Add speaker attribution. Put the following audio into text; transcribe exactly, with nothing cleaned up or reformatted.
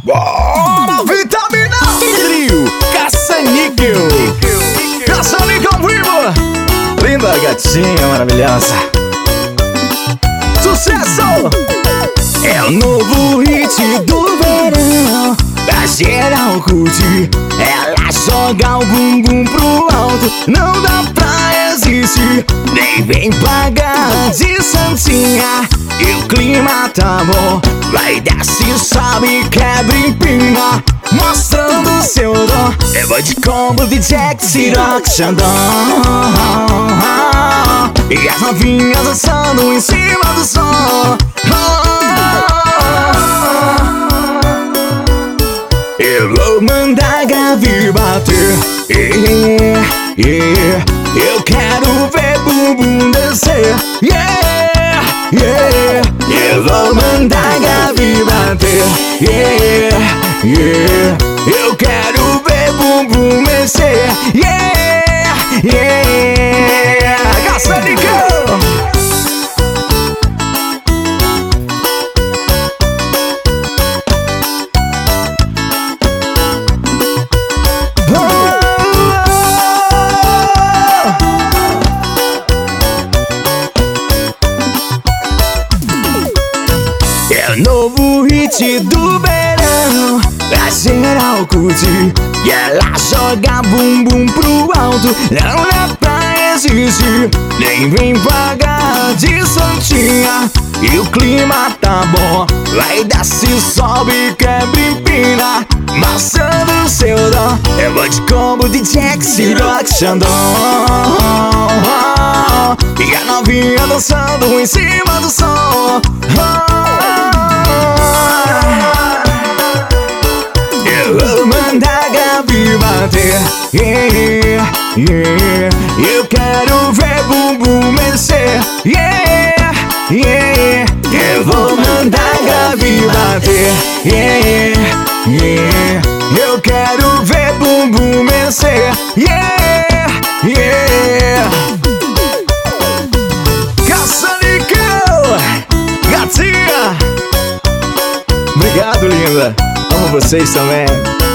Speaker 1: Bora, vitamina! Trio, caça-níquel. Caça-níquel ao vivo. Linda gatinha maravilhosa. Sucesso! É o novo hit do verão, pra geral curtir. Ela joga o bumbum pro alto, não dá pra existir. Nem vem pagar de santinha, e o clima tá bom. Vai, desce, sobe, quebra e empina, mostrando seu dom. Eu vou de combo de Jack, Ciroc, Xandão. E as novinhas dançando em cima do som. Eu vou mandar a grave bater, yeah, yeah. Eu quero ver bumbum descer, yeah, yeah. Eu vou mandar a grave bater, yeah, yeah. Eu quero ver bumbum mexer, yeah, yeah. Caça-níquel. É o novo hit do verão, pra geral curtir. E ela joga bumbum pro alto, não dá pra existir. Nem vem pagar de santinha, e o clima tá bom. Vai, desce, sobe, quebra e empina, mostrando seu dom. Eu vou de combo de Jack, Ciroc, Xandão. E a novinha dançando em cima do som. Eu vou mandar a grave bater, yeah, yeah. Eu quero ver bumbum mexer, yeah, yeah. Eu vou mandar a grave bater, yeah, yeah. Eu quero ver bumbum mexer, yeah, yeah. Caça-níquel, gatinha. Obrigado, linda. Amo vocês também.